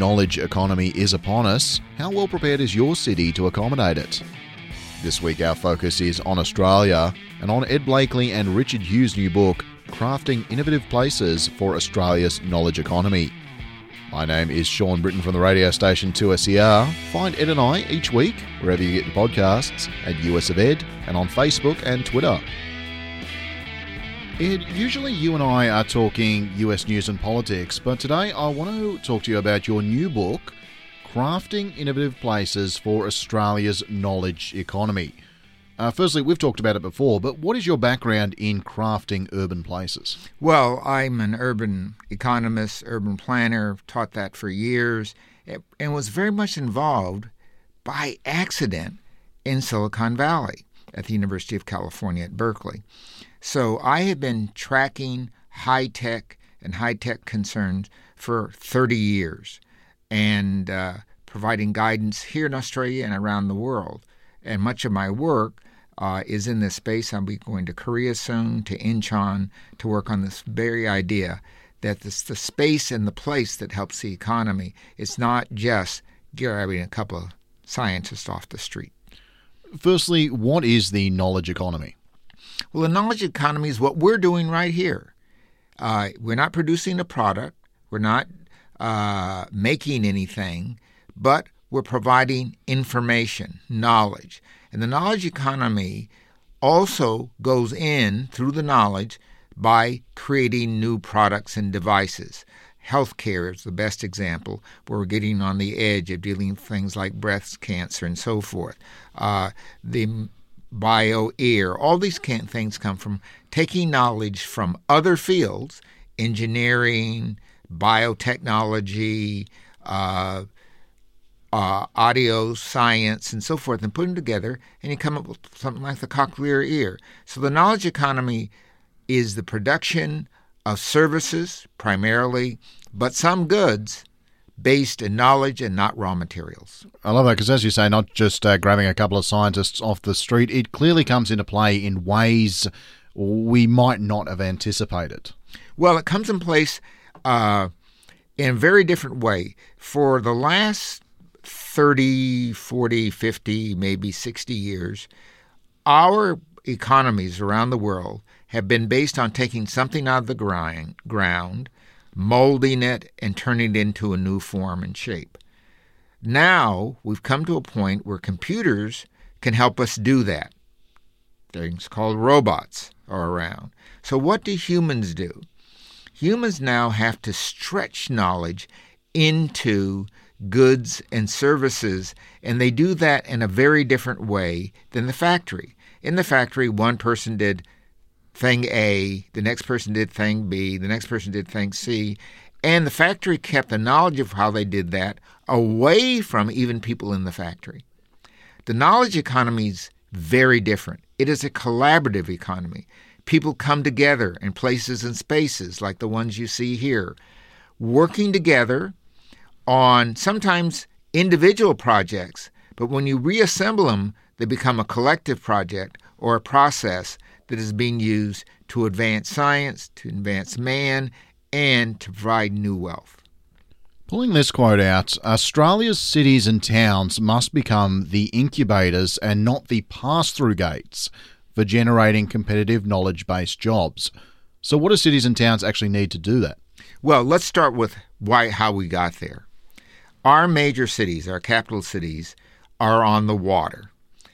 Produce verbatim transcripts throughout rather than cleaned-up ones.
knowledge economy is upon us, how well prepared is your city to accommodate it? This week our focus is on Australia and on Ed Blakely and Richard Hughes' new book, Crafting Innovative Places for Australia's Knowledge Economy. My name is Sean Britton from the radio station two S E R. Find Ed and I each week wherever you get your podcasts at U S of Ed and on Facebook and Twitter. Ed, usually you and I are talking U S news and politics, but today I want to talk to you about your new book, Crafting Innovative Places for Australia's Knowledge Economy. Uh, firstly, we've talked about it before, but what is your background in crafting urban places? Well, I'm an urban economist, urban planner, taught that for years, and was very much involved by accident in Silicon Valley at the University of California at Berkeley. So I have been tracking high-tech and high-tech concerns for thirty years and uh, providing guidance here in Australia and around the world. And much of my work uh, is in this space. I'll be going to Korea soon, to Incheon, to work on this very idea that this, the space and the place that helps the economy. It's not just grabbing a couple of scientists off the street. Firstly, what is the knowledge economy? Well, the knowledge economy is what we're doing right here. Uh, we're not producing a product. We're not uh, making anything, but we're providing information, knowledge. And the knowledge economy also goes in through the knowledge by creating new products and devices. Healthcare is the best example, where we're getting on the edge of dealing with things like breast cancer and so forth. Uh, the bio-ear, all these things come from taking knowledge from other fields, engineering, biotechnology, uh, uh, audio science, and so forth, and put them together, and you come up with something like the cochlear ear. So the knowledge economy is the production of services primarily, but some goods based in knowledge and not raw materials. I love that because, as you say, not just uh, grabbing a couple of scientists off the street, it clearly comes into play in ways we might not have anticipated. Well, it comes in place uh, in a very different way. For the last thirty, forty, fifty, maybe sixty years, our economies around the world have been based on taking something out of the grind, ground, molding it, and turning it into a new form and shape. Now we've come to a point where computers can help us do that. Things called robots are around. So what do humans do? Humans now have to stretch knowledge into goods and services, and they do that in a very different way than the factory. In the factory, one person did thing A, the next person did thing B, the next person did thing C, and the factory kept the knowledge of how they did that away from even people in the factory. The knowledge economy is very different. It is a collaborative economy. People come together in places and spaces like the ones you see here, working together on sometimes individual projects, but when you reassemble them, they become a collective project or a process that is being used to advance science, to advance man, and to provide new wealth. Pulling this quote out, Australia's cities and towns must become the incubators and not the pass-through gates for generating competitive knowledge-based jobs. So what do cities and towns actually need to do that? Well, let's start with why, how we got there. Our major cities, our capital cities, are on the water.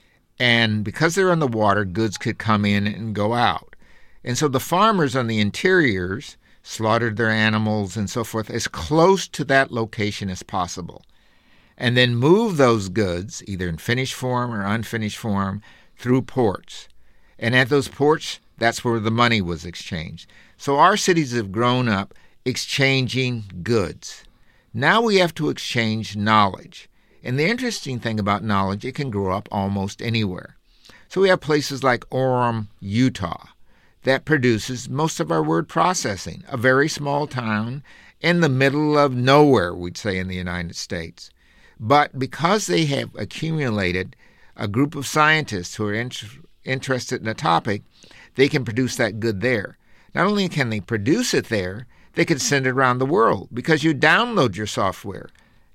And because they're on the water, goods could come in and go out. And so the farmers on the interiors slaughtered their animals and so forth as close to that location as possible, and then moved those goods, either in finished form or unfinished form, through ports. And at those ports, that's where the money was exchanged. So our cities have grown up exchanging goods. Now we have to exchange knowledge. And the interesting thing about knowledge, it can grow up almost anywhere. So we have places like Orem, Utah, that produces most of our word processing, a very small town in the middle of nowhere, we'd say, in the United States. But because they have accumulated a group of scientists who are in- interested in a topic, they can produce that good there. Not only can they produce it there, they can send it around the world because you download your software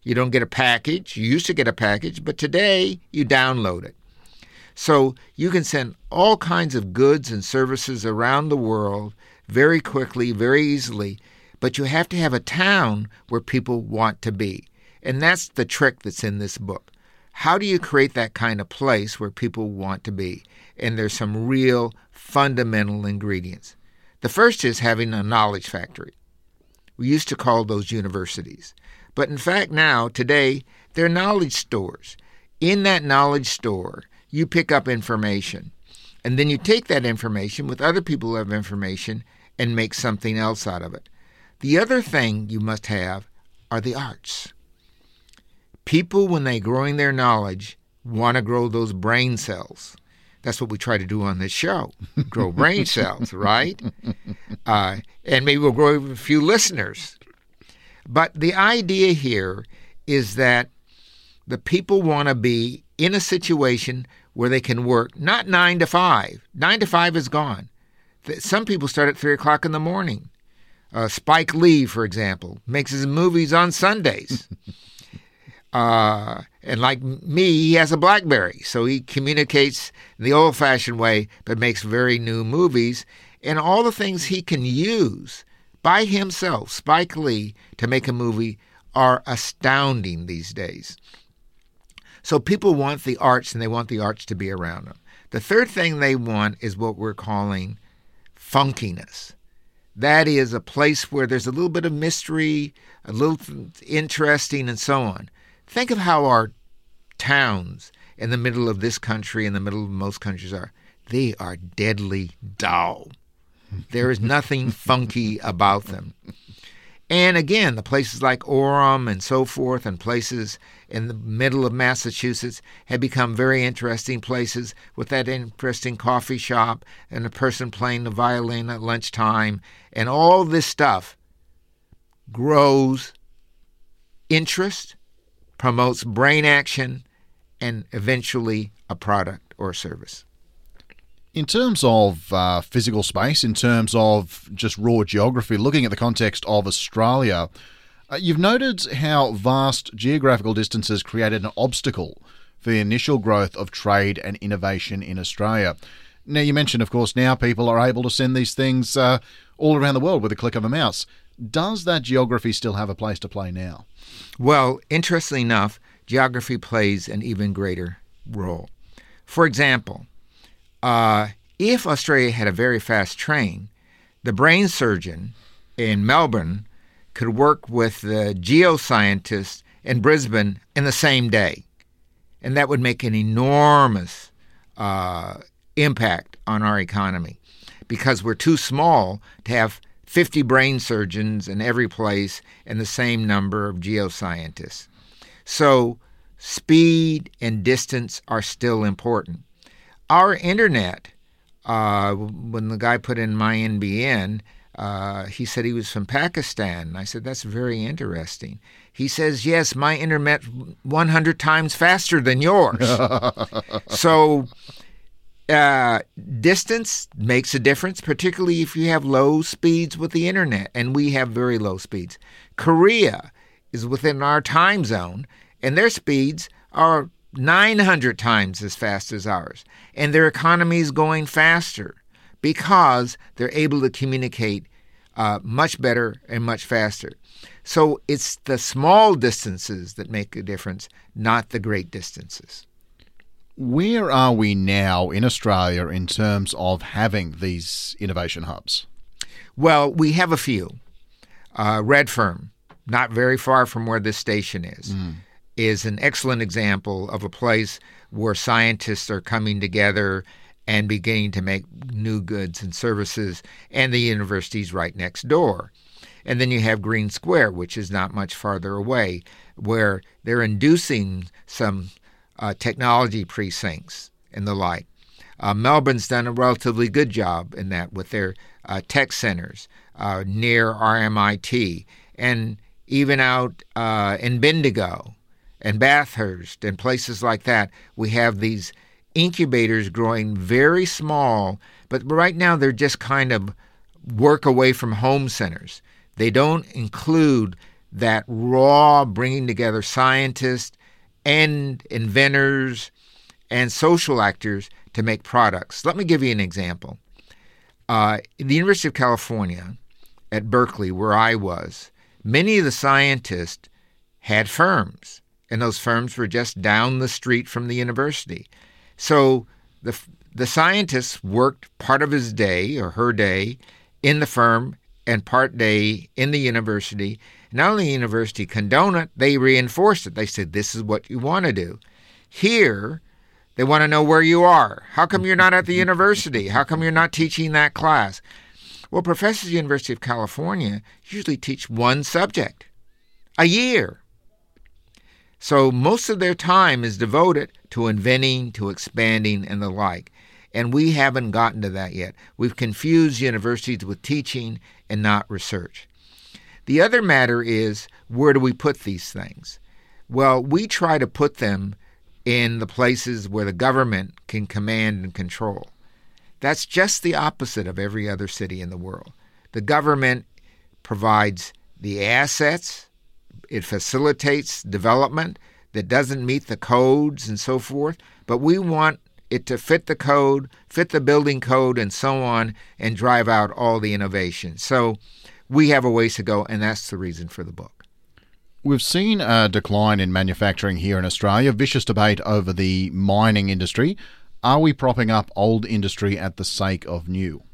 You don't get a package. You used to get a package, but today you download it. So you can send all kinds of goods and services around the world very quickly, very easily, but you have to have a town where people want to be. And that's the trick that's in this book. How do you create that kind of place where people want to be? And there's some real fundamental ingredients. The first is having a knowledge factory. We used to call those universities. But in fact now, today, they're knowledge stores. In that knowledge store, you pick up information. And then you take that information with other people who have information and make something else out of it. The other thing you must have are the arts. People, when they're growing their knowledge, want to grow those brain cells. That's what we try to do on this show, grow brain cells, right? Uh, and maybe we'll grow a few listeners. But the idea here is that the people want to be in a situation where they can work, not nine to five. Nine to five is gone. Some people start at three o'clock in the morning. Uh, Spike Lee, for example, makes his movies on Sundays. Uh, and like me, he has a BlackBerry, so he communicates in the old-fashioned way, but makes very new movies. And all the things he can use by himself, Spike Lee, to make a movie are astounding these days. So people want the arts, and they want the arts to be around them. The third thing they want is what we're calling funkiness. That is a place where there's a little bit of mystery, a little interesting, and so on. Think of how our towns in the middle of this country, in the middle of most countries are. They are deadly dull. There is nothing funky about them. And again, the places like Orem and so forth, and places in the middle of Massachusetts have become very interesting places with that interesting coffee shop and a person playing the violin at lunchtime. And all this stuff grows interest, promotes brain action, and eventually a product or service. In terms of uh, physical space, in terms of just raw geography, looking at the context of Australia, uh, you've noted how vast geographical distances created an obstacle for the initial growth of trade and innovation in Australia. Now, you mentioned, of course, now people are able to send these things uh, all around the world with a click of a mouse. Does that geography still have a place to play now? Well, interestingly enough, geography plays an even greater role. For example, uh, if Australia had a very fast train, the brain surgeon in Melbourne could work with the geoscientist in Brisbane in the same day. And that would make an enormous uh, impact on our economy because we're too small to have fifty brain surgeons in every place and the same number of geoscientists. So speed and distance are still important. Our internet, uh, when the guy put in my N B N, uh, he said he was from Pakistan. I said, that's very interesting. He says, yes, my internet one hundred times faster than yours. So uh, distance makes a difference, particularly if you have low speeds with the internet, and we have very low speeds. Korea is within our time zone, and their speeds are nine hundred times as fast as ours, and their economy is going faster because they're able to communicate uh, much better and much faster. So it's the small distances that make a difference, not the great distances. Where are we now in Australia in terms of having these innovation hubs? Well, we have a few. Uh, Redfern, not very far from where this station is, mm. is an excellent example of a place where scientists are coming together and beginning to make new goods and services, and the university's right next door. And then you have Green Square, which is not much farther away, where they're inducing some uh, technology precincts and the like. Uh, Melbourne's done a relatively good job in that with their uh, tech centers uh, near R M I T, and even out uh, in Bendigo and Bathurst and places like that, we have these incubators growing very small, but right now they're just kind of work away from home centers. They don't include that raw bringing together scientists and inventors and social actors to make products. Let me give you an example. Uh, at the University of California, at Berkeley, where I was, many of the scientists had firms, and those firms were just down the street from the university. So the the scientist worked part of his day or her day in the firm and part day in the university. Not only the university condoned it, they reinforced it. They said, this is what you want to do. Here, they want to know where you are. How come you're not at the university? How come you're not teaching that class? Well, professors at the University of California usually teach one subject a year. So most of their time is devoted to inventing, to expanding, and the like. And we haven't gotten to that yet. We've confused universities with teaching and not research. The other matter is, where do we put these things? Well, we try to put them in the places where the government can command and control. That's just the opposite of every other city in the world. The government provides the assets, it facilitates development that doesn't meet the codes and so forth, but we want it to fit the code, fit the building code, and so on, and drive out all the innovation. So we have a ways to go, and that's the reason for the book. We've seen a decline in manufacturing here in Australia, vicious debate over the mining industry. Are we propping up old industry at the sake of new?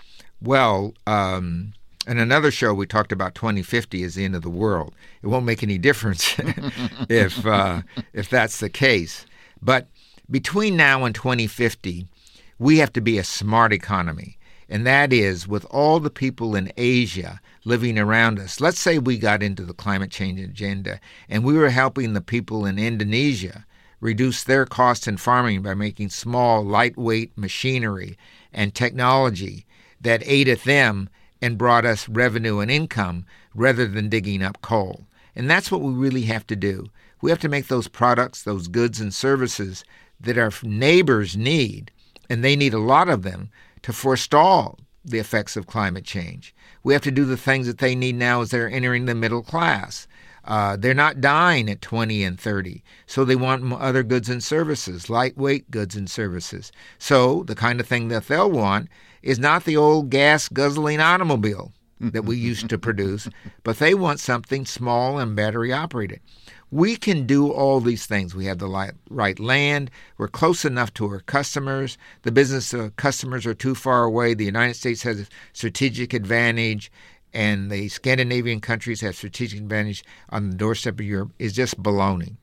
Well, um, in another show we talked about twenty fifty as the end of the world. It won't make any difference if uh, if that's the case. But between now and twenty fifty, we have to be a smart economy. And that is, with all the people in Asia living around us, let's say we got into the climate change agenda and we were helping the people in Indonesia reduce their costs in farming by making small, lightweight machinery and technology that aided them and brought us revenue and income rather than digging up coal. And that's what we really have to do. We have to make those products, those goods and services that our neighbors need, and they need a lot of them, to forestall the effects of climate change. We have to do the things that they need now as they're entering the middle class. Uh, they're not dying at twenty and thirty, so they want other goods and services, lightweight goods and services. So the kind of thing that they'll want is not the old gas-guzzling automobile that we used to produce, but they want something small and battery-operated. We can do all these things. We have the right land. We're close enough to our customers. The business uh, customers are too far away. The United States has a strategic advantage, and the Scandinavian countries have strategic advantage on the doorstep of Europe. Is just baloney.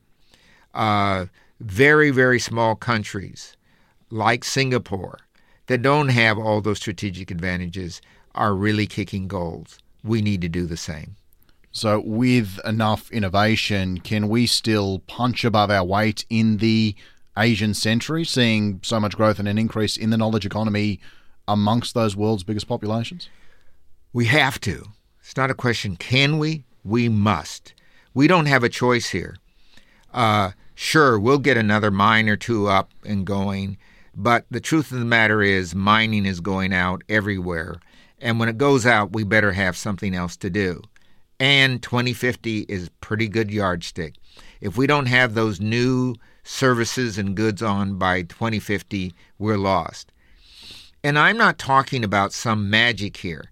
Uh, very, very small countries like Singapore that don't have all those strategic advantages are really kicking goals. We need to do the same. So with enough innovation, can we still punch above our weight in the Asian century, seeing so much growth and an increase in the knowledge economy amongst those world's biggest populations? We have to. It's not a question, can we? We must. We don't have a choice here. Uh, sure, we'll get another mine or two up and going, but the truth of the matter is mining is going out everywhere. And when it goes out, we better have something else to do. And twenty fifty is a pretty good yardstick. If we don't have those new services and goods on by twenty fifty, we're lost. And I'm not talking about some magic here.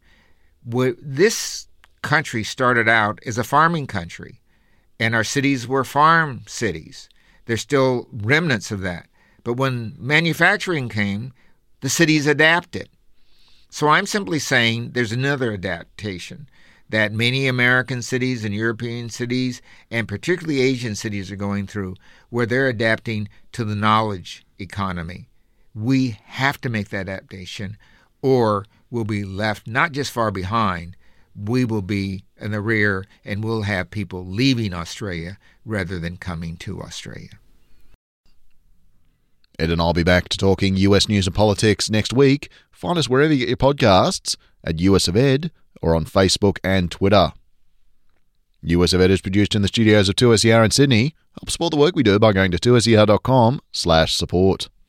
This country started out as a farming country, and our cities were farm cities. There's still remnants of that. But when manufacturing came, the cities adapted. So I'm simply saying there's another adaptation that many American cities and European cities, and particularly Asian cities, are going through, where they're adapting to the knowledge economy. We have to make that adaptation, or we'll be left not just far behind, we will be in the rear, and we'll have people leaving Australia rather than coming to Australia. Ed and I'll be back to talking U S news and politics next week. Find us wherever you get your podcasts, at U S of Ed, or on Facebook and Twitter. U S of Ed is produced in the studios of two S E R in Sydney. Help support the work we do by going to two S E R dot com slash support.